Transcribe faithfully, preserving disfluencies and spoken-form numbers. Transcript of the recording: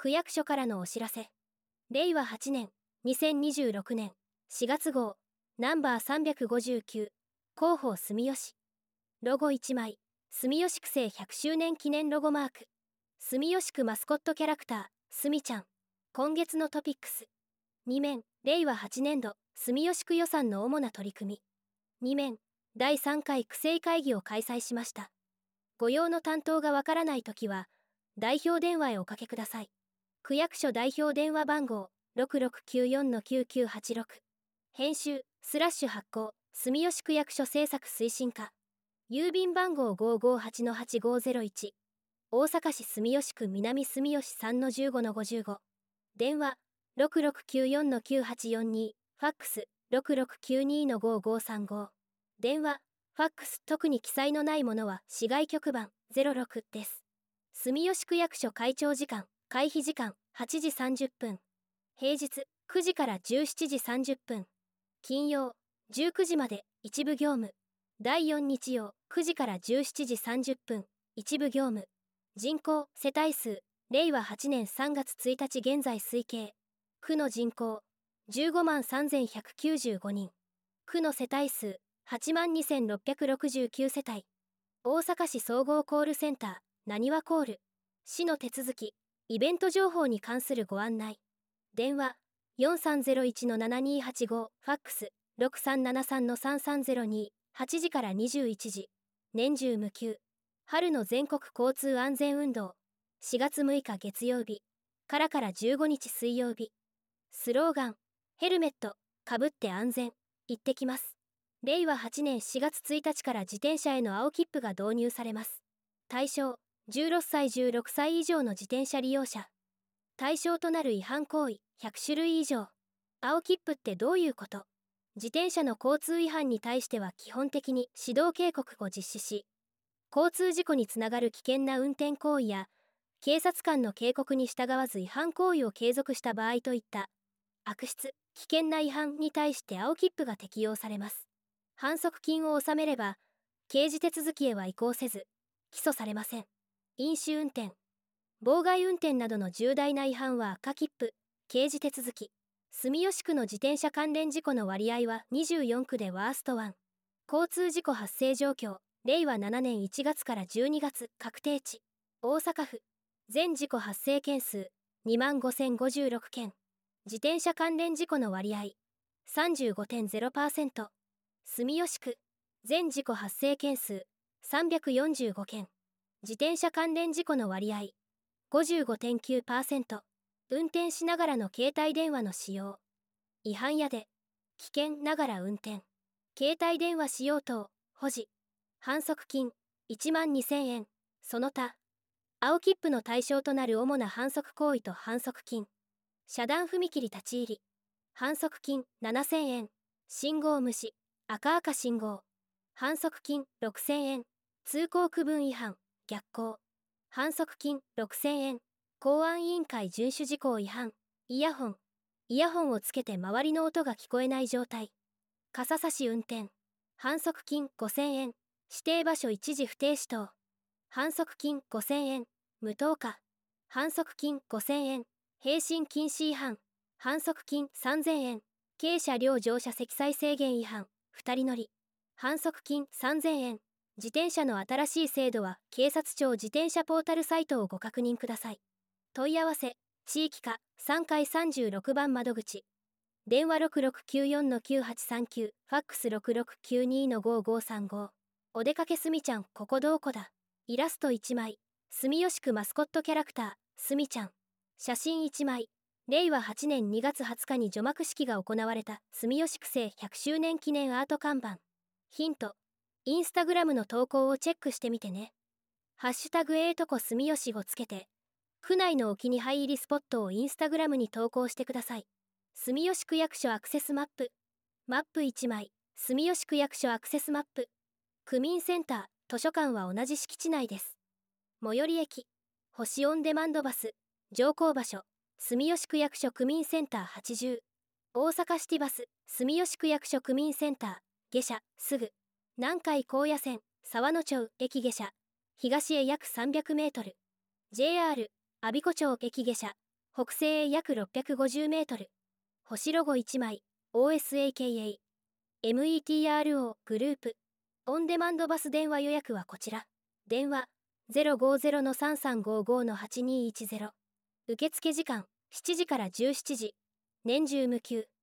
区役所からのお知らせ。れいわはちねんにせんにじゅうろくねんしがつ号ナンバーさんびゃくごじゅうきゅう広報住吉。ロゴいちまい、住吉区政ひゃくしゅうねん記念ロゴマーク。住吉区マスコットキャラクターすみちゃん。今月のトピックス。に面、れいわはちねんど住吉区予算の主な取り組み。に面、だいさんかい区政会議を開催しました。ご用の担当がわからないときは代表電話へおかけください。区役所代表電話番号 ろくろくきゅうよんのきゅうきゅうはちろく。編集スラッシュ発行住吉区役所政策推進課。郵便番号 ごーごーはちのはちごーぜろいち。大阪市住吉区南住吉 さんのじゅうごのごじゅうご。電話 ろくろくきゅうよんのきゅうはちよんに。ファックス ろくろくきゅうにのごーごーさんご。電話ファックス特に記載のないものは市外局番ゼロろくです。住吉区役所会長時間会費時間はちじさんじゅっぷん。平日くじからじゅうしちじさんじゅっぷん。金曜じゅうくじまで一部業務。だいよん日曜くじからじゅうしちじさんじゅっぷん一部業務。人口世帯数れいわはちねんさんがつついたち現在推計。区の人口じゅうごまんさんぜんひゃくきゅうじゅうごにん。区の世帯数はちまんにせんろっぴゃくろくじゅうきゅう世帯。大阪市総合コールセンターなにわコール。市の手続きイベント情報に関するご案内。電話 よんさんぜろいちのななにはちご。ファックスろくさんななさんのさんさんぜろに。はちじからにじゅういちじ。年中無休。春の全国交通安全運動しがつむいか月曜日からからじゅうごにち水曜日。スローガンヘルメットかぶって安全行ってきます。れいわはちねんしがつついたちから自転車への青切符が導入されます。対象じゅうろっさいじゅうろくさい以上の自転車利用者。対象となる違反行為ひゃくしゅるい以上。青切符ってどういうこと？自転車の交通違反に対しては基本的に指導警告を実施し、交通事故につながる危険な運転行為や警察官の警告に従わず違反行為を継続した場合といった悪質・危険な違反に対して青切符が適用されます。反則金を納めれば刑事手続きへは移行せず起訴されません。飲酒運転、妨害運転などの重大な違反は赤切符、刑事手続き。住吉区の自転車関連事故の割合はにじゅうよんくでワーストワン。交通事故発生状況れいわななねんいちがつからじゅうにがつ確定値。大阪府全事故発生件数 にまんごせんごじゅうろくけん。自転車関連事故の割合 さんじゅうごてんゼロパーセント。住吉区全事故発生件数さんびゃくよんじゅうごけん。自転車関連事故の割合 ごじゅうごてんきゅうパーセント。運転しながらの携帯電話の使用。違反やで危険ながら運転。携帯電話使用等保持。反則金いちまんにせんえん。その他青切符の対象となる主な反則行為と反則金。遮断踏切立ち入り。反則金ななせんえん。信号無視赤赤信号。反則金ろくせんえん。通行区分違反逆行。反則金ろくせんえん。公安委員会遵守事項違反。イヤホンイヤホンをつけて周りの音が聞こえない状態。傘差し運転。反則金ごせんえん。指定場所一時不停止等。反則金ごせんえん。無灯火。反則金ごせんえん。並進禁止違反。反則金さんぜんえん。軽車両乗車積載制限違反ふたり乗り。反則金さんぜんえん。自転車の新しい制度は警察庁自転車ポータルサイトをご確認ください。問い合わせ地域課さんかいさんじゅうろくばん窓口。電話 ろくろくきゅうよんのきゅうはちさんきゅう。ファックスろくろくきゅうにのごーごーさんご。お出かけすみちゃんここどこだ。イラストいちまい。住吉区マスコットキャラクターすみちゃん。写真いちまい。れいわはちねんにがつはつかに除幕式が行われた住吉区政ひゃくしゅうねん記念アート看板。ヒントインスタグラムの投稿をチェックしてみてね。ハッシュタグええとこ住吉をつけて区内のお気に入りスポットをインスタグラムに投稿してください。住吉区役所アクセスマップ。マップいちまい。住吉区役所アクセスマップ。区民センター、図書館は同じ敷地内です。最寄り駅、星オンデマンドバス、乗降場所、住吉区役所区民センターはちじゅう。大阪シティバス、住吉区役所区民センター、下車、すぐ。南海高野線、沢野町駅下車、東へ約さんびゃくメートル。ジェイアール、我孫子町駅下車、 北西へ約ろっぴゃくごじゅうメートル。星ロゴいちまい。オーエスエーケーエー。エムイーティーアールオー グループ。オンデマンドバス電話予約はこちら。電話 ゼロごゼロのさんさんごごのはちにいちゼロ。受付時間しちじからじゅうしちじ。年中無休。